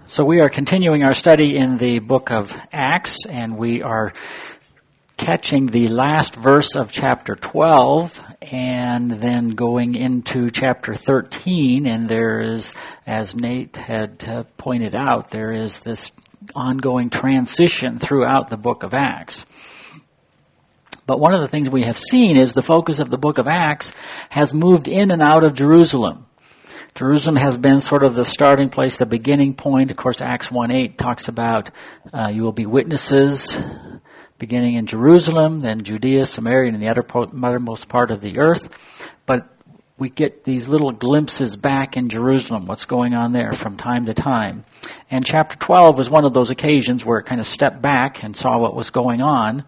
So we are continuing our study in the book of Acts, and we are catching the last verse of chapter 12 and then going into chapter 13. And there is, as Nate had pointed out, there is this ongoing transition throughout the book of Acts. But one of the things we have seen is the focus of the book of Acts has moved in and out of Jerusalem. Jerusalem has been sort of the starting place, the beginning point. Of course, Acts 1:8 talks about you will be witnesses beginning in Jerusalem, then Judea, Samaria, and the uttermost part of the earth. But we get these little glimpses back in Jerusalem, what's going on there from time to time. And chapter 12 was one of those occasions where it kind of stepped back and saw what was going on.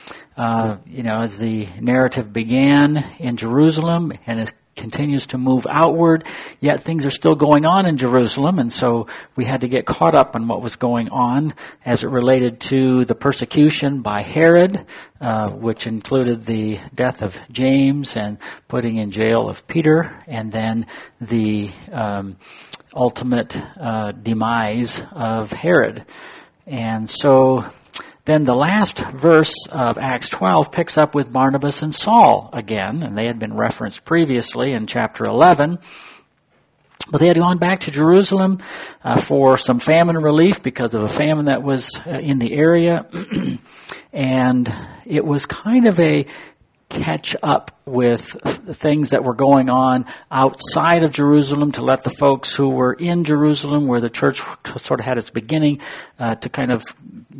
As the narrative began in Jerusalem and it continues to move outward, yet things are still going on in Jerusalem, and so we had to get caught up on what was going on as it related to the persecution by Herod, which included the death of James and putting in jail of Peter, and then the ultimate demise of Herod. And so then the last verse of Acts 12 picks up with Barnabas and Saul again, and they had been referenced previously in chapter 11. But they had gone back to Jerusalem for some famine relief because of a famine that was in the area. And it was kind of a catch up with things that were going on outside of Jerusalem to let the folks who were in Jerusalem, where the church sort of had its beginning, to kind of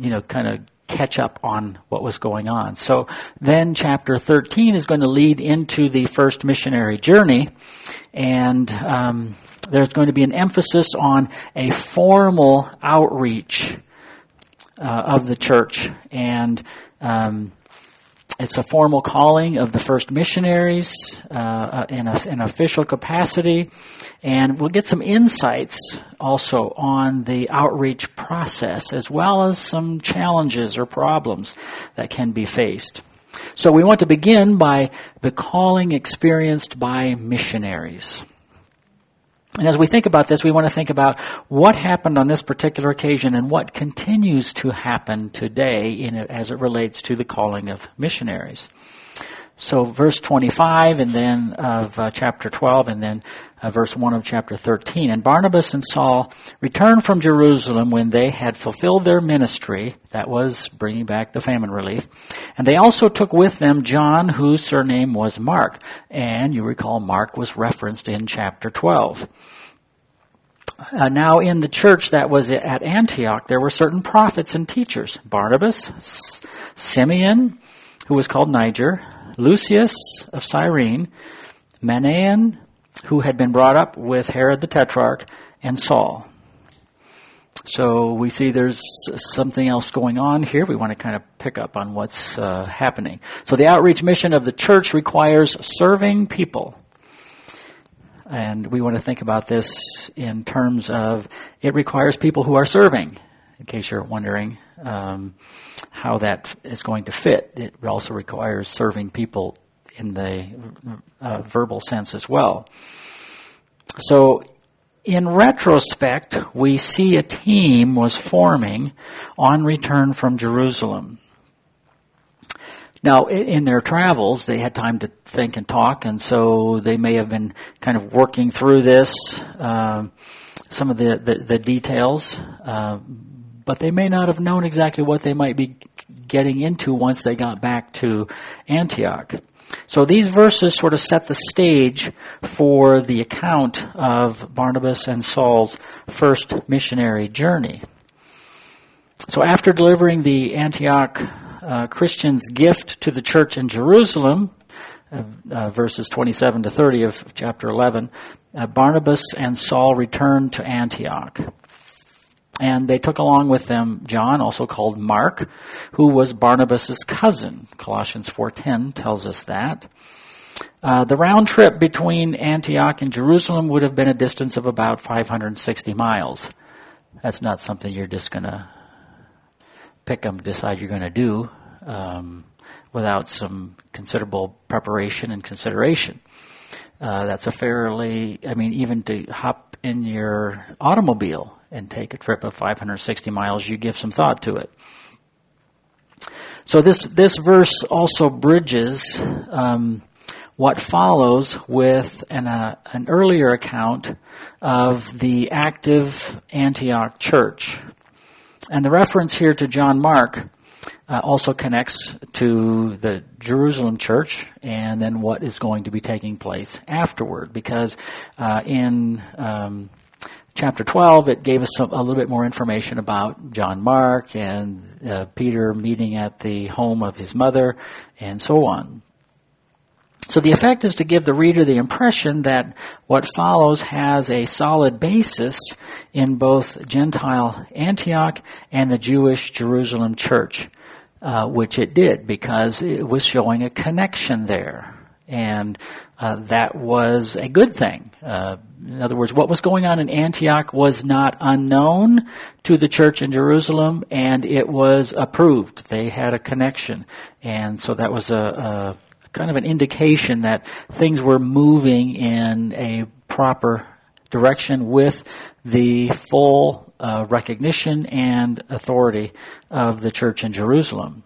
catch up on what was going on. So then chapter 13 is going to lead into the first missionary journey, and there's going to be an emphasis on a formal outreach of the church, and it's a formal calling of the first missionaries in an official capacity, and we'll get some insights also on the outreach process, as well as some challenges or problems that can be faced. So we want to begin by the calling experienced by missionaries. And as we think about this, we want to think about what happened on this particular occasion and what continues to happen today as it relates to the calling of missionaries. So verse 25 and then of chapter 12 and then verse 1 of chapter 13. And Barnabas and Saul returned from Jerusalem when they had fulfilled their ministry, that was bringing back the famine relief. And they also took with them John, whose surname was Mark. And you recall Mark was referenced in chapter 12. Now in the church that was at Antioch, there were certain prophets and teachers. Barnabas, Simeon, who was called Niger, Lucius of Cyrene, Manaen, who had been brought up with Herod the Tetrarch, and Saul. So we see there's something else going on here. We want to kind of pick up on what's happening. So the outreach mission of the church requires serving people. And we want to think about this in terms of it requires people who are serving, in case you're wondering how that is going to fit. It also requires serving people in the verbal sense as well. So in retrospect, we see a team was forming on return from Jerusalem. Now, in their travels, they had time to think and talk, and so they may have been kind of working through this, some of the details, but they may not have known exactly what they might be getting into once they got back to Antioch. So these verses sort of set the stage for the account of Barnabas and Saul's first missionary journey. So after delivering the Antioch Christians' gift to the church in Jerusalem, verses 27 to 30 of chapter 11, Barnabas and Saul returned to Antioch. And they took along with them John, also called Mark, who was Barnabas' cousin. Colossians 4:10 tells us that. The round trip between Antioch and Jerusalem would have been a distance of about 560 miles. That's not something you're just going to pick up and decide you're going to do without some considerable preparation and consideration. That's a fairly, even to hop in your automobile and take a trip of 560 miles, you give some thought to it. So this verse also bridges what follows with an earlier account of the active Antioch church. And the reference here to John Mark also connects to the Jerusalem church and then what is going to be taking place afterward. Because in chapter 12, it gave us a little bit more information about John Mark and Peter meeting at the home of his mother and so on. So the effect is to give the reader the impression that what follows has a solid basis in both Gentile Antioch and the Jewish Jerusalem church, which it did because it was showing a connection there. And that was a good thing. In other words, what was going on in Antioch was not unknown to the church in Jerusalem, and it was approved. They had a connection. And so that was a kind of an indication that things were moving in a proper direction with the full recognition and authority of the church in Jerusalem.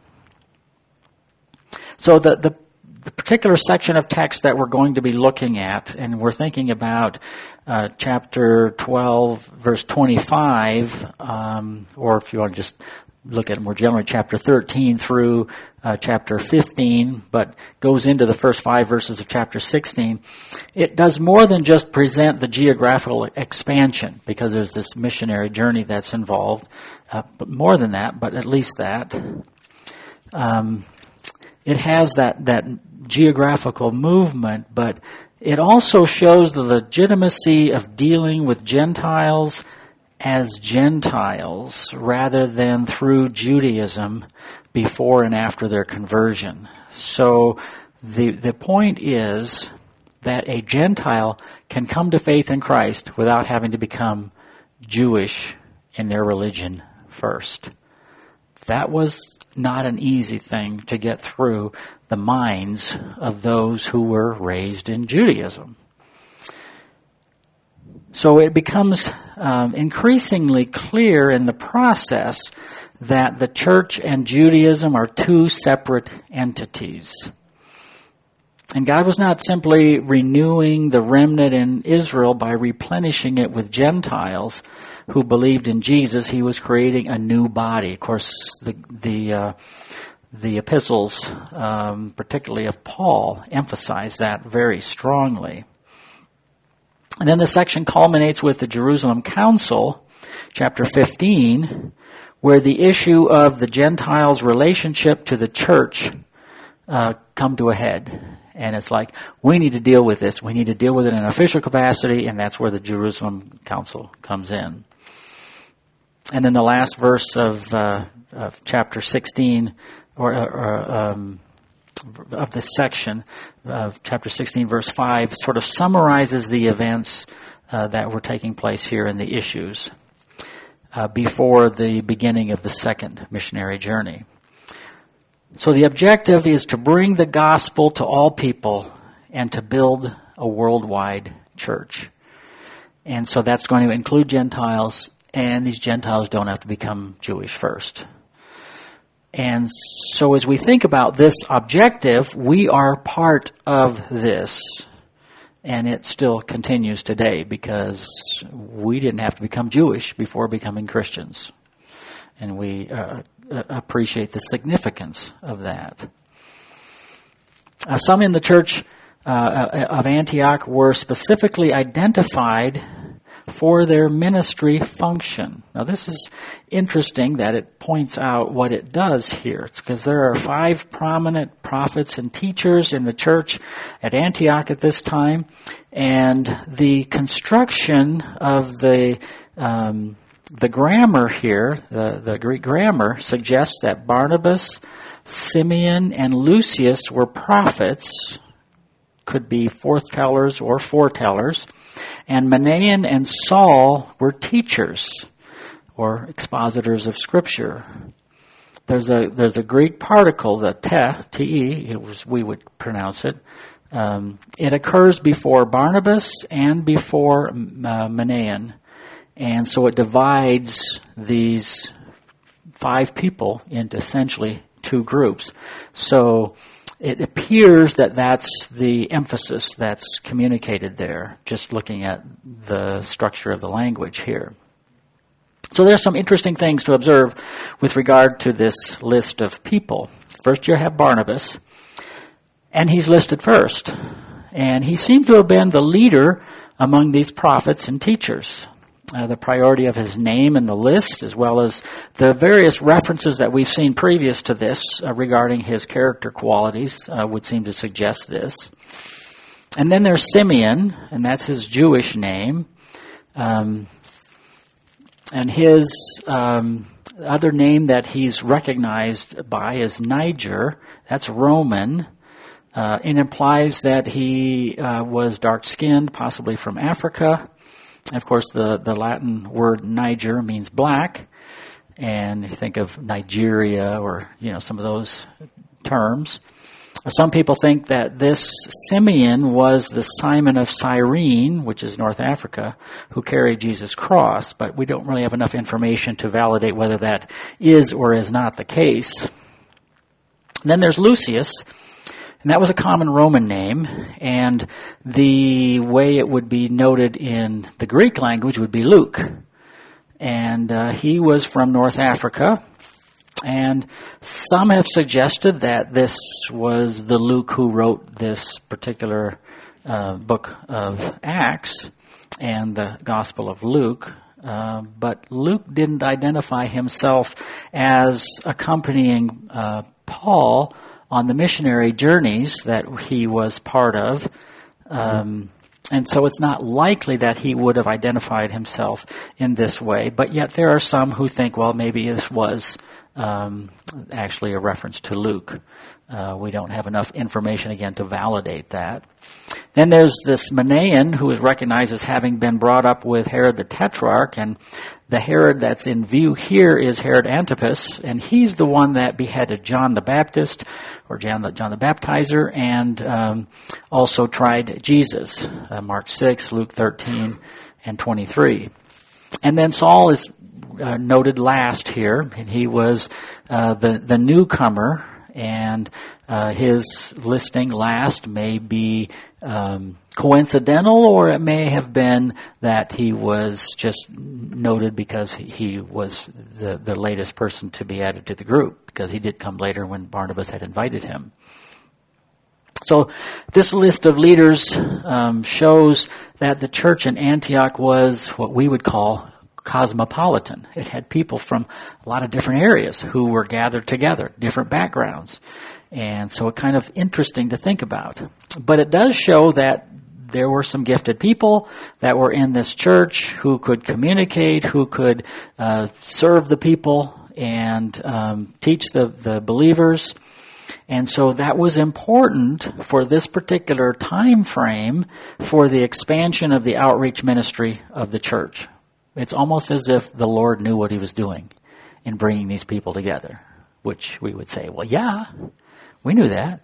So the particular section of text that we're going to be looking at, and we're thinking about chapter 12, verse 25, or if you want to just look at it more generally, chapter 13 through chapter 15, but goes into the first 5 verses of chapter 16. It does more than just present the geographical expansion, because there's this missionary journey that's involved, but more than that, but at least that. It has that geographical movement, but it also shows the legitimacy of dealing with Gentiles as Gentiles rather than through Judaism before and after their conversion. So the point is that a Gentile can come to faith in Christ without having to become Jewish in their religion first. That was not an easy thing to get through the minds of those who were raised in Judaism. So it becomes increasingly clear in the process that the church and Judaism are two separate entities. And God was not simply renewing the remnant in Israel by replenishing it with Gentiles who believed in Jesus. He was creating a new body. Of course, the epistles, particularly of Paul, emphasize that very strongly. And then the section culminates with the Jerusalem Council, chapter 15, where the issue of the Gentiles' relationship to the church come to a head. And it's like, we need to deal with this. We need to deal with it in an official capacity, and that's where the Jerusalem Council comes in. And then the last verse of chapter 16, of this section of chapter 16, verse 5, sort of summarizes the events that were taking place here and the issues before the beginning of the second missionary journey. So the objective is to bring the gospel to all people and to build a worldwide church. And so that's going to include Gentiles, and these Gentiles don't have to become Jewish first. And so as we think about this objective, we are part of this. And it still continues today because we didn't have to become Jewish before becoming Christians. And we appreciate the significance of that. Some in the church of Antioch were specifically identified for their ministry function. Now this is interesting that it points out what it does here. It's because there are 5 prominent prophets and teachers in the church at Antioch at this time, and the construction of the grammar here, the Greek grammar, suggests that Barnabas, Simeon, and Lucius were prophets, could be forthtellers or foretellers, and Manaen and Saul were teachers or expositors of Scripture. There's a Greek particle, the te, we would pronounce it. It occurs before Barnabas and before Manaen, And so it divides these 5 people into essentially 2 groups. So it appears that that's the emphasis that's communicated there, just looking at the structure of the language here. So there's some interesting things to observe with regard to this list of people. First you have Barnabas, and he's listed first. And he seemed to have been the leader among these prophets and teachers. The priority of his name in the list, as well as the various references that we've seen previous to this regarding his character qualities, would seem to suggest this. And then there's Simeon, and that's his Jewish name. And his other name that he's recognized by is Niger. That's Roman. It implies that he was dark-skinned, possibly from Africa. And of course, the Latin word Niger means black, and you think of Nigeria or some of those terms. Some people think that this Simeon was the Simon of Cyrene, which is North Africa, who carried Jesus' cross, but we don't really have enough information to validate whether that is or is not the case. And then there's Lucius. And that was a common Roman name, and the way it would be noted in the Greek language would be Luke. And he was from North Africa, and some have suggested that this was the Luke who wrote this particular book of Acts and the Gospel of Luke. But Luke didn't identify himself as accompanying Paul on the missionary journeys that he was part of. And so it's not likely that he would have identified himself in this way. But yet there are some who think, well, maybe this was actually a reference to Luke. We don't have enough information, again, to validate that. Then there's this Manaen, who is recognized as having been brought up with Herod the Tetrarch, and the Herod that's in view here is Herod Antipas, and he's the one that beheaded John the Baptist, or John the Baptizer, and also tried Jesus, Mark 6, Luke 13, and 23. And then Saul is noted last here, and he was the newcomer, and his listing last may be coincidental, or it may have been that he was just noted because he was the latest person to be added to the group, because he did come later when Barnabas had invited him. So this list of leaders shows that the church in Antioch was what we would call cosmopolitan. It had people from a lot of different areas who were gathered together, different backgrounds. And so it's kind of interesting to think about. But it does show that there were some gifted people that were in this church who could communicate, who could serve the people and teach the believers. And so that was important for this particular time frame for the expansion of the outreach ministry of the church. It's almost as if the Lord knew what he was doing in bringing these people together, which we would say, well, yeah, we knew that.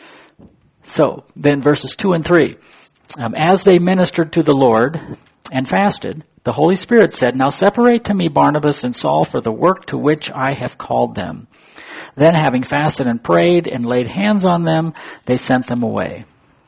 So then verses 2 and 3, as they ministered to the Lord and fasted, the Holy Spirit said, now separate to me Barnabas and Saul for the work to which I have called them. Then having fasted and prayed and laid hands on them, they sent them away.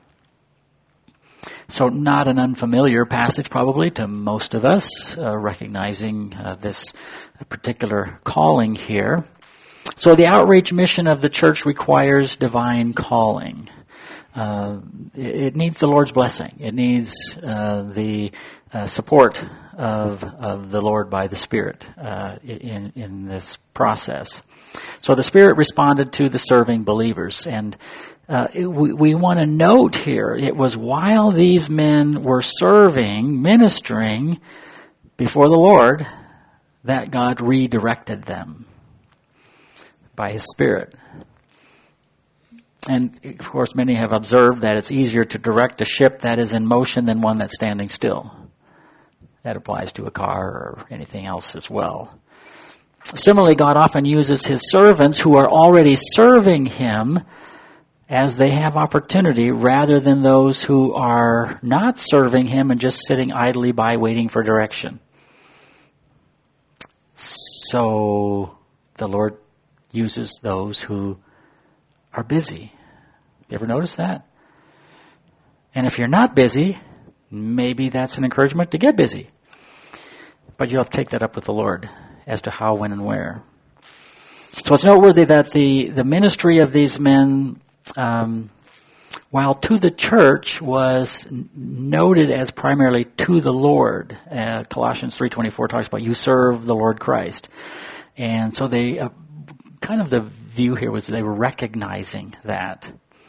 So not an unfamiliar passage probably to most of us, recognizing this particular calling here. So the outreach mission of the church requires divine calling. It needs the Lord's blessing. It needs the support of the Lord by the Spirit in this process. So the Spirit responded to the serving believers, and we want to note here, it was while these men were serving, ministering before the Lord, that God redirected them by His Spirit. And, of course, many have observed that it's easier to direct a ship that is in motion than one that's standing still. That applies to a car or anything else as well. Similarly, God often uses His servants who are already serving Him as they have opportunity, rather than those who are not serving Him and just sitting idly by waiting for direction. so the Lord uses those who are busy. You ever notice that? And if you're not busy, maybe that's an encouragement to get busy. But you'll have to take that up with the Lord as to how, when, and where. So it's noteworthy that the ministry of these men, while to the church, was noted as primarily to the Lord. Colossians 3:24 talks about you serve the Lord Christ. And so they kind of the view here was they were recognizing that.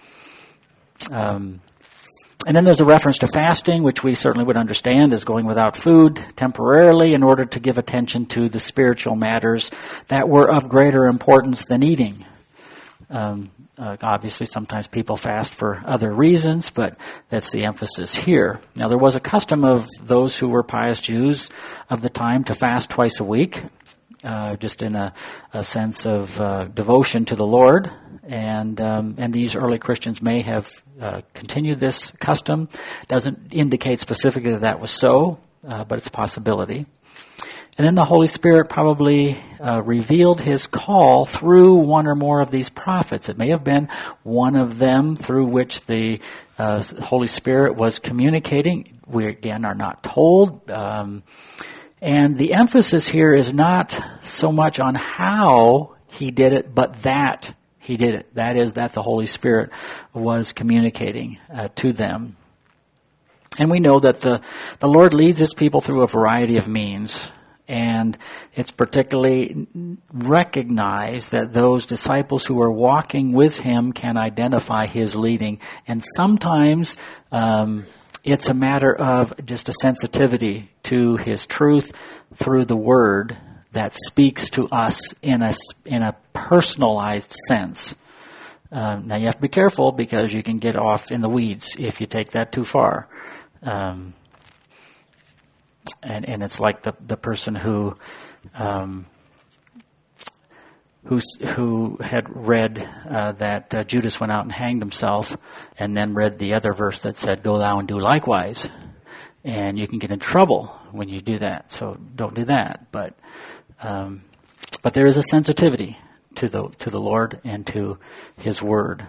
And then there's a reference to fasting, which we certainly would understand as going without food temporarily in order to give attention to the spiritual matters that were of greater importance than eating. Obviously, sometimes people fast for other reasons, but that's the emphasis here. Now, there was a custom of those who were pious Jews of the time to fast twice a week, just in a sense of devotion to the Lord. And these early Christians may have continued this custom. Doesn't indicate specifically that that was so, but it's a possibility. And then the Holy Spirit probably revealed his call through one or more of these prophets. It may have been one of them through which the Holy Spirit was communicating. We, again, are not told. And the emphasis here is not so much on how he did it, but that he did it. That is, that the Holy Spirit was communicating to them. And we know that the Lord leads his people through a variety of means. And it's particularly recognized that those disciples who are walking with him can identify his leading. And sometimes it's a matter of just a sensitivity to his truth through the word that speaks to us in a personalized sense. Now you have to be careful because you can get off in the weeds if you take that too far. And it's like the person who had read that Judas went out and hanged himself, and then read the other verse that said, "Go thou and do likewise." And you can get in trouble when you do that, so don't do that. But there is a sensitivity to the Lord and to his word.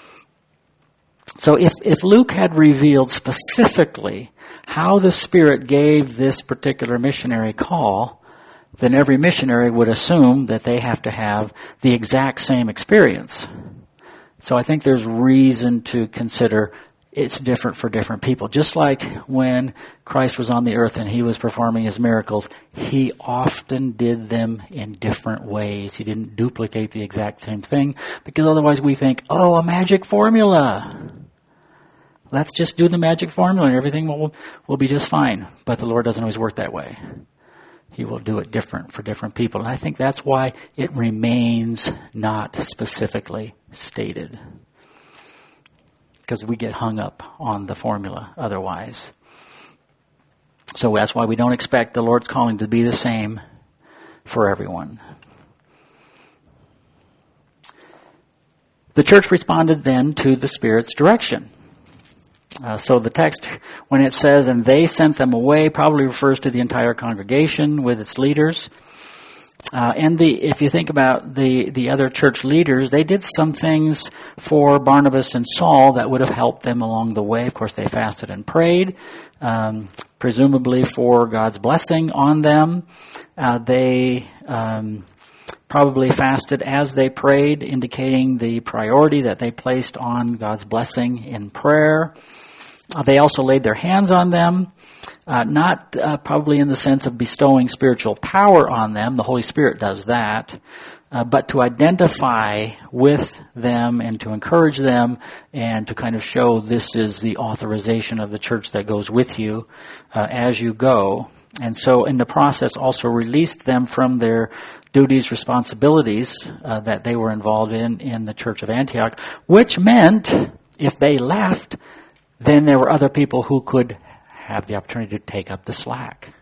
So if Luke had revealed specifically how the Spirit gave this particular missionary call, then every missionary would assume that they have to have the exact same experience. So I think there's reason to consider it's different for different people. Just like when Christ was on the earth and he was performing his miracles, he often did them in different ways. He didn't duplicate the exact same thing, because otherwise we think, oh, a magic formula. Let's just do the magic formula and everything will be just fine. But the Lord doesn't always work that way. He will do it different for different people. And I think that's why it remains not specifically stated. Because we get hung up on the formula otherwise. So that's why we don't expect the Lord's calling to be the same for everyone. The church responded then to the Spirit's direction. So the text, when it says, "and they sent them away," probably refers to the entire congregation with its leaders. If you think about the other church leaders, they did some things for Barnabas and Saul that would have helped them along the way. Of course, they fasted and prayed, presumably for God's blessing on them. They probably fasted as they prayed, indicating the priority that they placed on God's blessing in prayer. They also laid their hands on them, not probably in the sense of bestowing spiritual power on them. The Holy Spirit does that, but to identify with them and to encourage them and to kind of show this is the authorization of the church that goes with you as you go. And so in the process also released them from their duties, responsibilities that they were involved in the Church of Antioch, which meant if they left, then there were other people who could have the opportunity to take up the slack.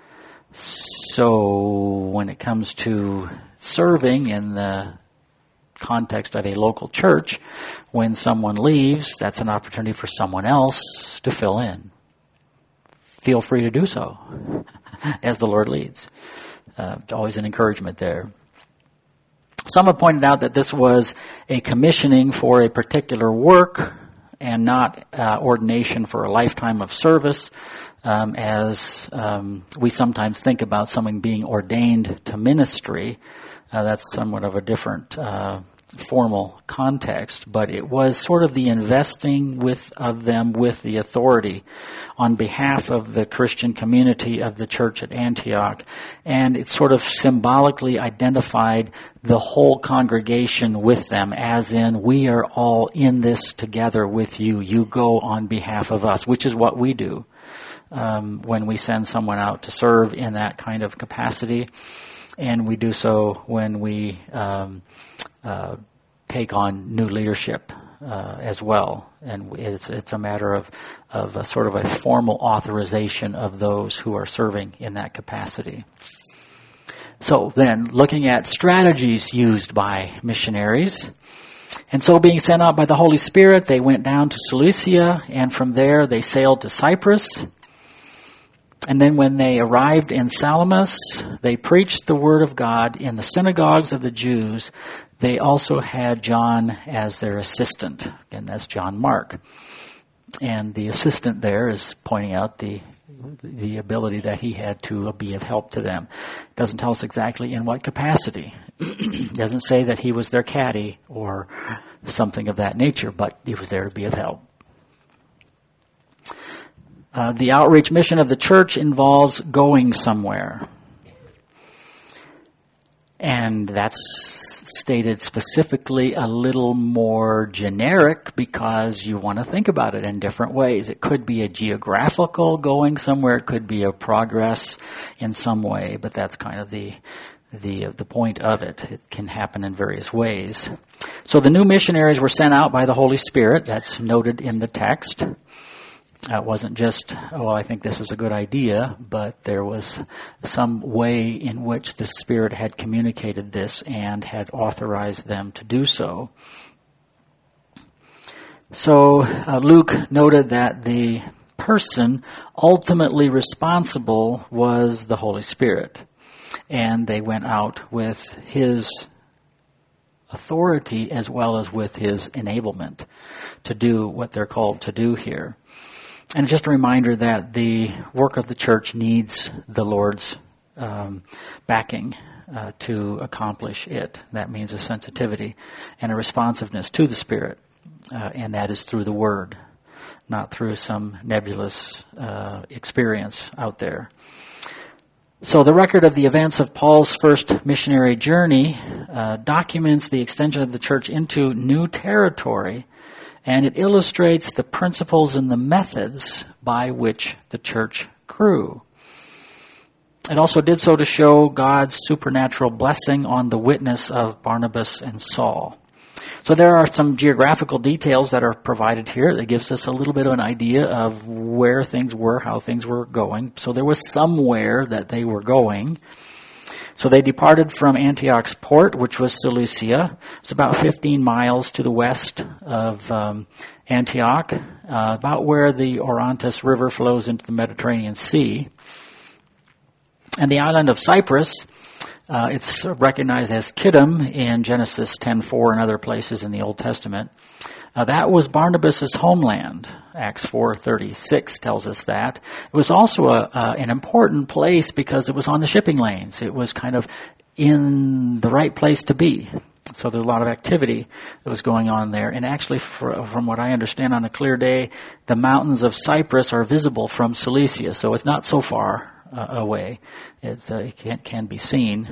So when it comes to serving in the context of a local church, when someone leaves, that's an opportunity for someone else to fill in. Feel free to do so as the Lord leads. Always an encouragement there. Some have pointed out that this was a commissioning for a particular work and not ordination for a lifetime of service, as we sometimes think about someone being ordained to ministry. That's somewhat of a different formal context, but it was sort of the investing of them with the authority on behalf of the Christian community of the church at Antioch, and it sort of symbolically identified the whole congregation with them, as in, we are all in this together with you. You go on behalf of us, which is what we do when we send someone out to serve in that kind of capacity, and we do so when we take on new leadership as well, and it's a matter of a sort of a formal authorization of those who are serving in that capacity. So then, looking at strategies used by missionaries, and so being sent out by the Holy Spirit, they went down to Cilicia, and from there they sailed to Cyprus. And then when they arrived in Salamis, they preached the word of God in the synagogues of the Jews. They also had John as their assistant. Again, that's John Mark. And the assistant there is pointing out the ability that he had to be of help to them. It doesn't tell us exactly in what capacity. It doesn't say that he was their caddy or something of that nature, but he was there to be of help. The outreach mission of the church involves going somewhere. And that's stated specifically a little more generic because you want to think about it in different ways. It could be a geographical going somewhere. It could be a progress in some way, but that's kind of the point of it. It can happen in various ways. So the new missionaries were sent out by the Holy Spirit. That's noted in the text. It wasn't just, I think this is a good idea, but there was some way in which the Spirit had communicated this and had authorized them to do so. So Luke noted that the person ultimately responsible was the Holy Spirit, and they went out with his authority as well as with his enablement to do what they're called to do here. And just a reminder that the work of the church needs the Lord's backing to accomplish it. That means a sensitivity and a responsiveness to the Spirit, and that is through the Word, not through some nebulous experience out there. So the record of the events of Paul's first missionary journey documents the extension of the church into new territory, and it illustrates the principles and the methods by which the church grew. It also did so to show God's supernatural blessing on the witness of Barnabas and Saul. So there are some geographical details that are provided here that gives us a little bit of an idea of where things were, how things were going. So there was somewhere that they were going. So they departed from Antioch's port, which was Cilicia. It's about 15 miles to the west of Antioch, about where the Orontes River flows into the Mediterranean Sea. And the island of Cyprus, it's recognized as Kittim in Genesis 10:4 and other places in the Old Testament. That was Barnabas' homeland. Acts 4:36 tells us that. It was also an important place because it was on the shipping lanes. It was kind of in the right place to be. So there's a lot of activity that was going on there. And actually, from what I understand, on a clear day, the mountains of Cyprus are visible from Cilicia. So it's not so far away. It can be seen.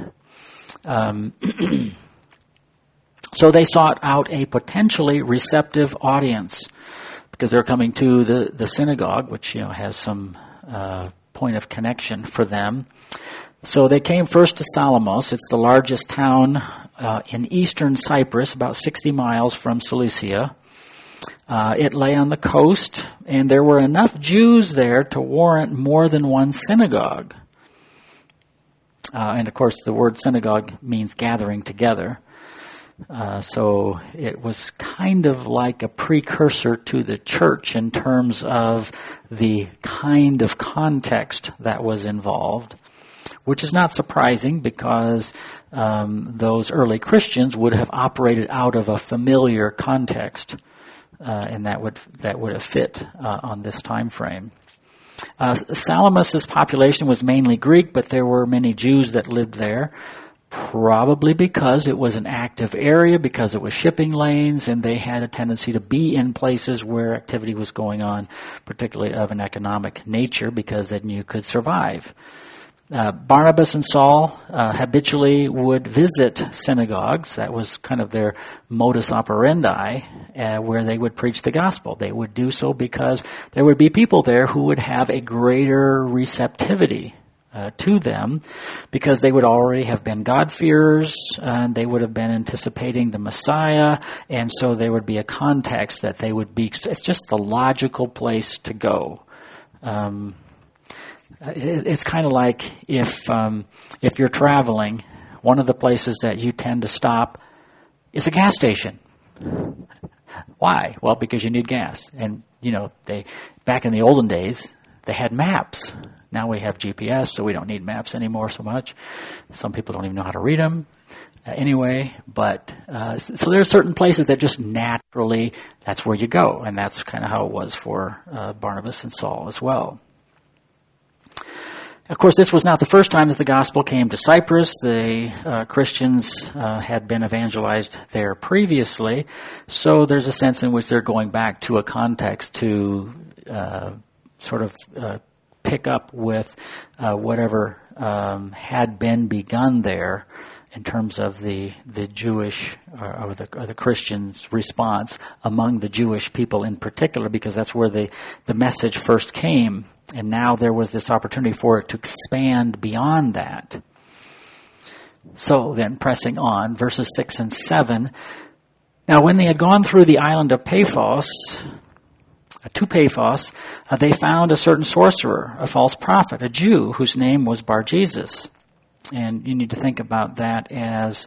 So they sought out a potentially receptive audience because they're coming to the synagogue, which has some point of connection for them. So they came first to Salamis. It's the largest town in eastern Cyprus, about 60 miles from Cilicia. It lay on the coast, and there were enough Jews there to warrant more than one synagogue. And of course, the word synagogue means gathering together. So it was kind of like a precursor to the church in terms of the kind of context that was involved. which is not surprising because those early Christians would have operated out of a familiar context, and that would have fit on this time frame. Salamis' population was mainly Greek, but there were many Jews that lived there, probably because it was an active area, because it was shipping lanes, and they had a tendency to be in places where activity was going on, particularly of an economic nature, because then you could survive. Barnabas and Saul habitually would visit synagogues. That was kind of their modus operandi, where they would preach the gospel. They would do so because there would be people there who would have a greater receptivity to them, because they would already have been God-fearers, and they would have been anticipating the Messiah, and so there would be a context that they would be. It's just the logical place to go. It's kind of like if you're traveling, one of the places that you tend to stop is a gas station. Why? Well, because you need gas. And, back in the olden days, they had maps. Now we have GPS, so we don't need maps anymore so much. Some people don't even know how to read them anyway. But so there are certain places that just naturally, that's where you go. And that's kind of how it was for Barnabas and Saul as well. Of course, this was not the first time that the gospel came to Cyprus. The Christians had been evangelized there previously, so there's a sense in which they're going back to a context to pick up with whatever had been begun there in terms of the Jewish or the Christians' response among the Jewish people in particular, because that's where the message first came. And now there was this opportunity for it to expand beyond that. So then, pressing on, verses 6 and 7. Now when they had gone through the island of Paphos, to Paphos, they found a certain sorcerer, a false prophet, a Jew, whose name was Bar-Jesus. And you need to think about that as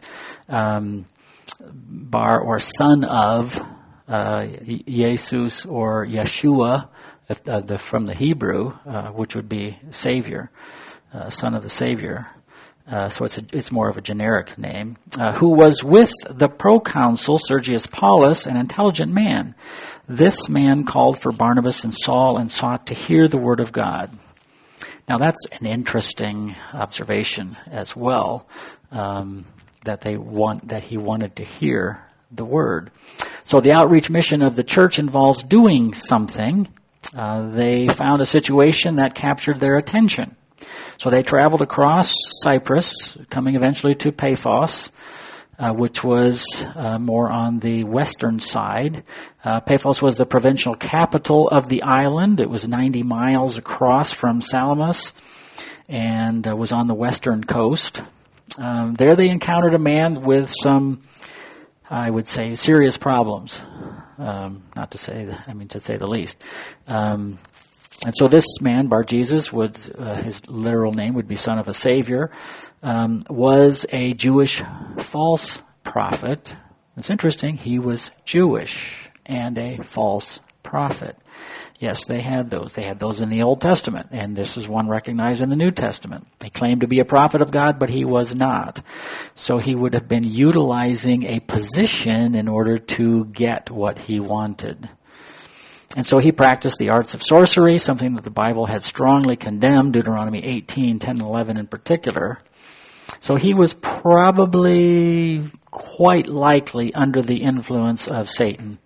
Bar, or son of Jesus, or Yeshua, from the Hebrew, which would be Savior, son of the Savior. So it's more of a generic name. Who was with the proconsul Sergius Paulus, an intelligent man. This man called for Barnabas and Saul and sought to hear the word of God. Now that's an interesting observation as well, that he wanted to hear the word. So the outreach mission of the church involves doing something. They found a situation that captured their attention. So they traveled across Cyprus, coming eventually to Paphos, which was more on the western side. Paphos was the provincial capital of the island. It was 90 miles across from Salamis and was on the western coast. There they encountered a man with some, I would say, serious problems. To say the least. And so this man, Bar-Jesus, his literal name would be son of a savior, was a Jewish false prophet. It's interesting, he was Jewish and a false prophet. Yes, they had those. They had those in the Old Testament, and this is one recognized in the New Testament. He claimed to be a prophet of God, but he was not. So he would have been utilizing a position in order to get what he wanted. And so he practiced the arts of sorcery, something that the Bible had strongly condemned, Deuteronomy 18, 10, and 11 in particular. So he was probably quite likely under the influence of Satan,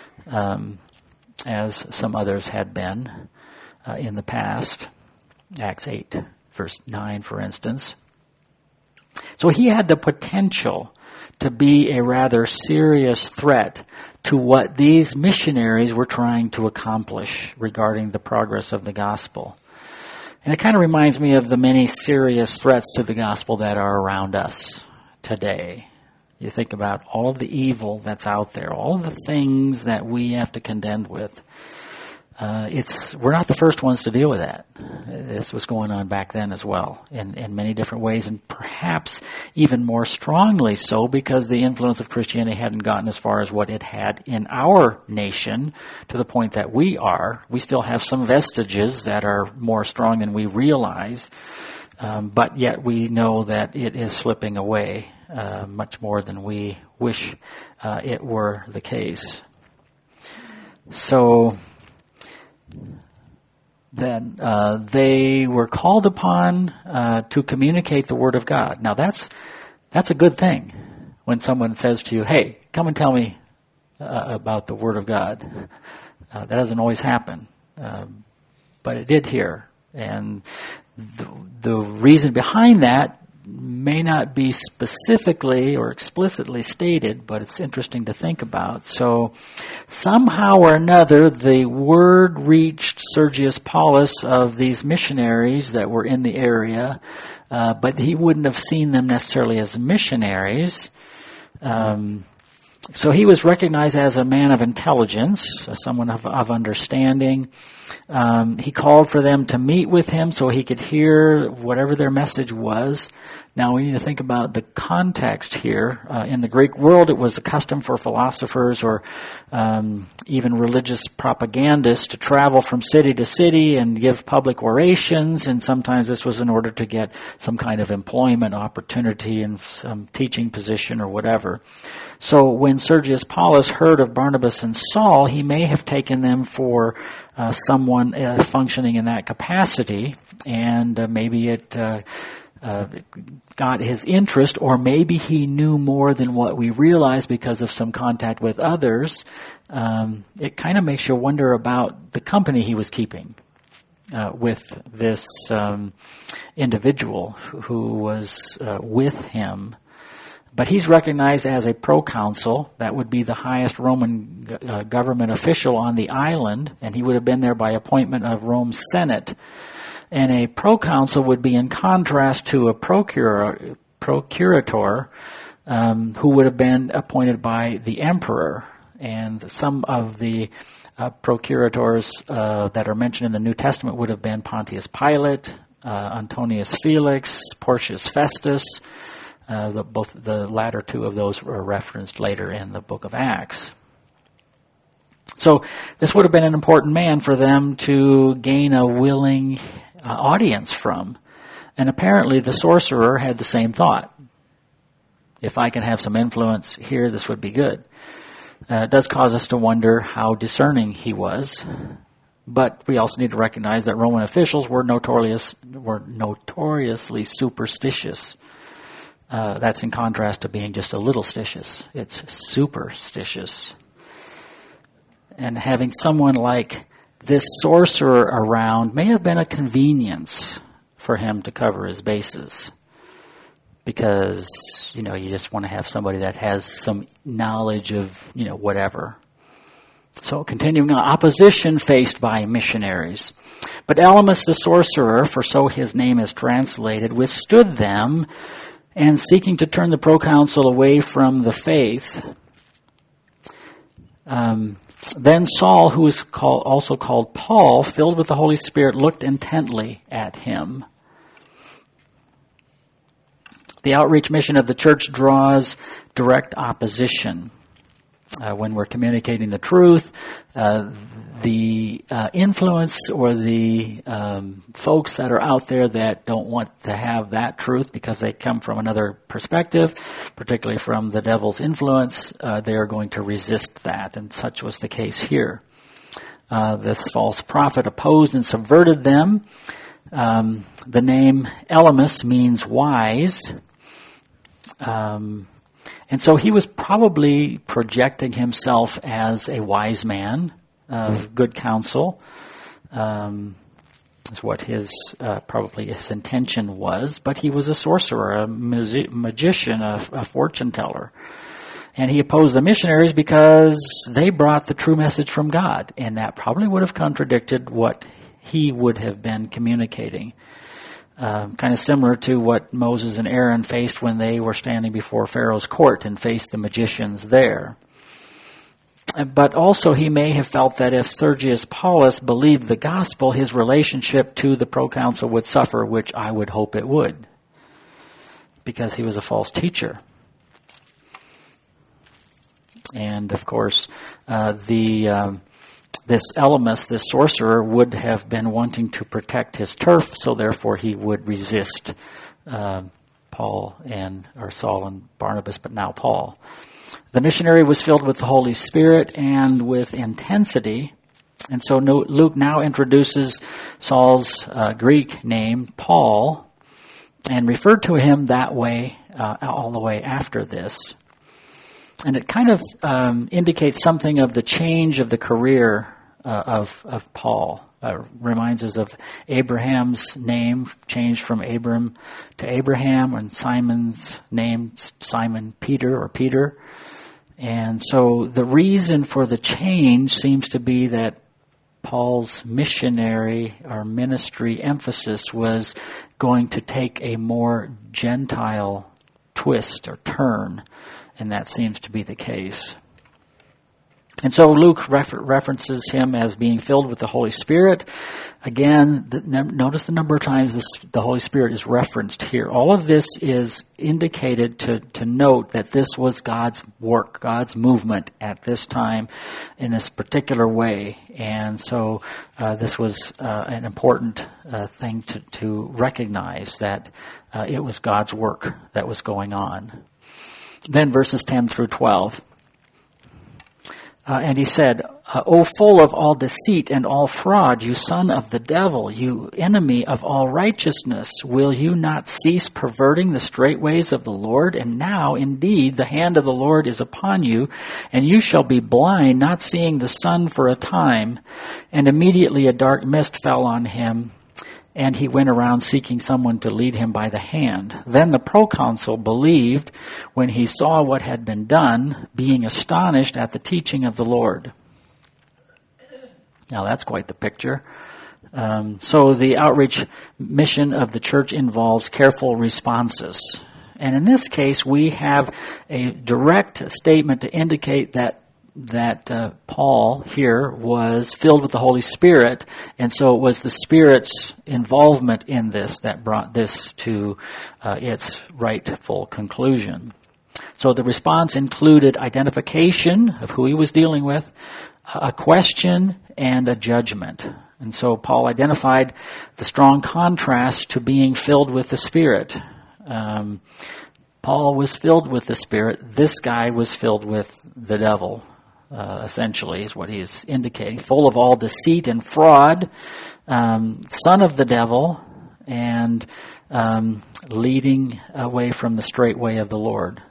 as some others had been in the past. Acts 8, verse 9, for instance. So he had the potential to be a rather serious threat to what these missionaries were trying to accomplish regarding the progress of the gospel. And it kind of reminds me of the many serious threats to the gospel that are around us today. You think about all of the evil that's out there, all of the things that we have to contend with. We're not the first ones to deal with that. This was going on back then as well in many different ways, and perhaps even more strongly so because the influence of Christianity hadn't gotten as far as what it had in our nation to the point that we are. We still have some vestiges that are more strong than we realize. But yet we know that it is slipping away much more than we wish it were the case. So that they were called upon to communicate the Word of God. Now that's a good thing when someone says to you, "Hey, come and tell me about the Word of God." That doesn't always happen, but it did here. And the reason behind that may not be specifically or explicitly stated, but it's interesting to think about. So somehow or another, the word reached Sergius Paulus of these missionaries that were in the area, but he wouldn't have seen them necessarily as missionaries. So he was recognized as a man of intelligence, someone of understanding. He called for them to meet with him so he could hear whatever their message was. Now we need to think about the context here. In the Greek world, it was a custom for philosophers or even religious propagandists to travel from city to city and give public orations, and sometimes this was in order to get some kind of employment opportunity and some teaching position or whatever. So when Sergius Paulus heard of Barnabas and Saul, he may have taken them for someone functioning in that capacity, and maybe it got his interest, or maybe he knew more than what we realize because of some contact with others. It kind of makes you wonder about the company he was keeping with this individual who was with him. But he's recognized as a proconsul. That would be the highest Roman government official on the island, and he would have been there by appointment of Rome's Senate. And a proconsul would be in contrast to a procurator who would have been appointed by the emperor. And some of the procurators that are mentioned in the New Testament would have been Pontius Pilate, Antonius Felix, Porcius Festus. Both the latter two of those were referenced later in the book of Acts. So this would have been an important man for them to gain a willing audience from. And apparently the sorcerer had the same thought. If I can have some influence here, this would be good. It does cause us to wonder how discerning he was. But we also need to recognize that Roman officials were notoriously superstitious. That's in contrast to being just a little stitious. It's superstitious. And having someone like this sorcerer around may have been a convenience for him to cover his bases. Because, you just want to have somebody that has some knowledge of, whatever. So continuing on, opposition faced by missionaries. But Elymas the sorcerer, for so his name is translated, withstood them, and seeking to turn the proconsul away from the faith. Then Saul, who is also called Paul, filled with the Holy Spirit, looked intently at him. The outreach mission of the church draws direct opposition. When we're communicating the truth, the influence or the folks that are out there that don't want to have that truth because they come from another perspective, particularly from the devil's influence, they are going to resist that, and such was the case here. This false prophet opposed and subverted them. The name Elymas means wise. And so he was probably projecting himself as a wise man of good counsel. Is what probably his intention was. But he was a sorcerer, a magician, a fortune teller. And he opposed the missionaries because they brought the true message from God. And that probably would have contradicted what he would have been communicating. Kind of similar to what Moses and Aaron faced when they were standing before Pharaoh's court and faced the magicians there. But also he may have felt that if Sergius Paulus believed the gospel, his relationship to the proconsul would suffer, which I would hope it would, because he was a false teacher. And of course, the this Elymas, this sorcerer, would have been wanting to protect his turf, so therefore he would resist Saul and Barnabas, but now Paul. The missionary was filled with the Holy Spirit and with intensity, and so Luke now introduces Saul's Greek name, Paul, and referred to him that way all the way after this. And it kind of indicates something of the change of the career of Paul. Reminds us of Abraham's name changed from Abram to Abraham, and Simon's name, Simon Peter. And so the reason for the change seems to be that Paul's missionary or ministry emphasis was going to take a more Gentile twist or turn, and that seems to be the case. And so Luke references him as being filled with the Holy Spirit. Again, notice the number of times the Holy Spirit is referenced here. All of this is indicated to note that this was God's work, God's movement at this time in this particular way. And so this was an important thing to recognize, that it was God's work that was going on. Then verses 10 through 12. And he said, O full of all deceit and all fraud, you son of the devil, you enemy of all righteousness, will you not cease perverting the straight ways of the Lord? And now, indeed, the hand of the Lord is upon you, and you shall be blind, not seeing the sun for a time. And immediately a dark mist fell on him, and he went around seeking someone to lead him by the hand. Then the proconsul believed when he saw what had been done, being astonished at the teaching of the Lord. Now that's quite the picture. So the outreach mission of the church involves careful responses. And in this case, we have a direct statement to indicate that Paul here was filled with the Holy Spirit, and so it was the Spirit's involvement in this that brought this to its rightful conclusion. So the response included identification of who he was dealing with, a question, and a judgment. And so Paul identified the strong contrast to being filled with the Spirit. Paul was filled with the Spirit. This guy was filled with the devil. Essentially, is what he's indicating. Full of all deceit and fraud, son of the devil, and leading away from the straight way of the Lord.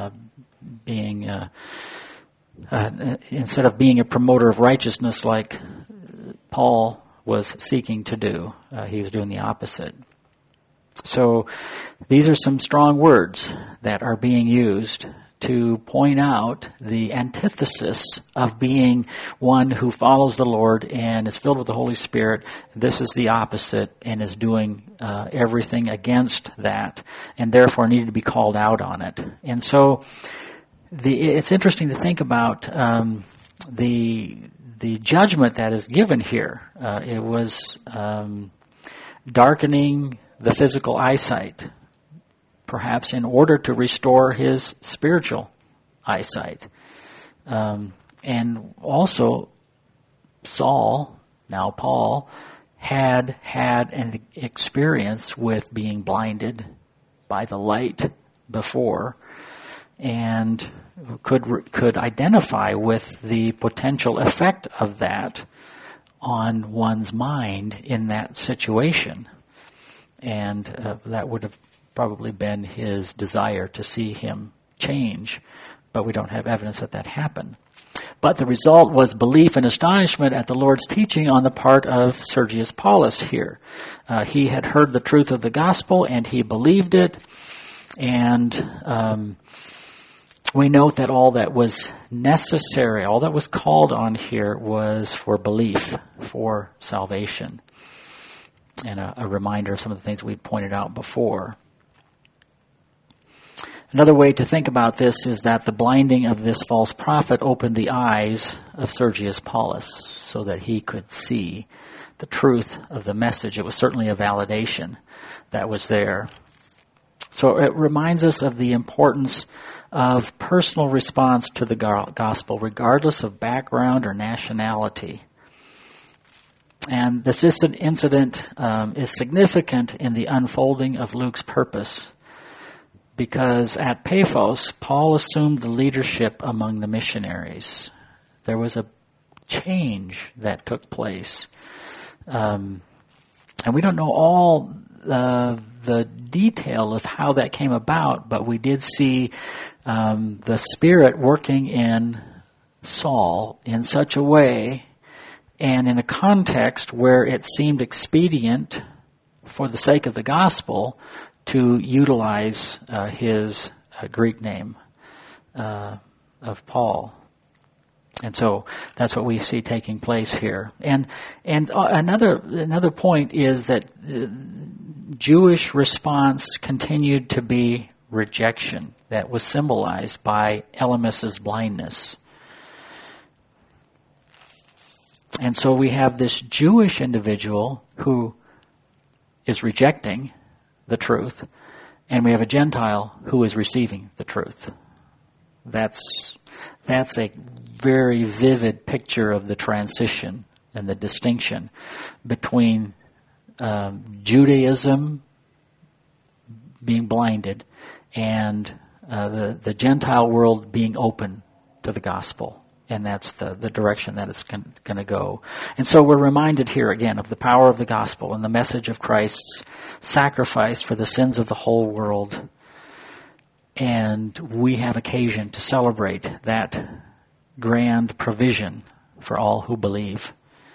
Instead of being a promoter of righteousness like Paul was seeking to do, he was doing the opposite. So these are some strong words that are being used to point out the antithesis of being one who follows the Lord and is filled with the Holy Spirit. This is the opposite and is doing everything against that, and therefore needed to be called out on it. And so it's interesting to think about the judgment that is given here. It was darkening the physical eyesight, perhaps in order to restore his spiritual eyesight. And also, Saul, now Paul, had an experience with being blinded by the light before, and could identify with the potential effect of that on one's mind in that situation. And that would have probably been his desire to see him change, but we don't have evidence that happened. But the result was belief and astonishment at the Lord's teaching on the part of Sergius Paulus here. He had heard the truth of the gospel and he believed it, and we note that all that was necessary, all that was called on here was for belief, for salvation, and a reminder of some of the things we pointed out before. Another way to think about this is that the blinding of this false prophet opened the eyes of Sergius Paulus so that he could see the truth of the message. It was certainly a validation that was there. So it reminds us of the importance of personal response to the gospel, regardless of background or nationality. And this incident is significant in the unfolding of Luke's purpose, because at Paphos, Paul assumed the leadership among the missionaries. There was a change that took place. And we don't know all the detail of how that came about, but we did see the Spirit working in Saul in such a way and in a context where it seemed expedient for the sake of the gospel to utilize his Greek name of Paul. And so that's what we see taking place here. And another point is that Jewish response continued to be rejection that was symbolized by Elymas's blindness. And so we have this Jewish individual who is rejecting the truth, and we have a Gentile who is receiving the truth. That's a very vivid picture of the transition and the distinction between Judaism being blinded and the Gentile world being open to the gospel. And that's the direction that it's going to go. And so we're reminded here again of the power of the gospel and the message of Christ's sacrifice for the sins of the whole world. And we have occasion to celebrate that grand provision for all who believe.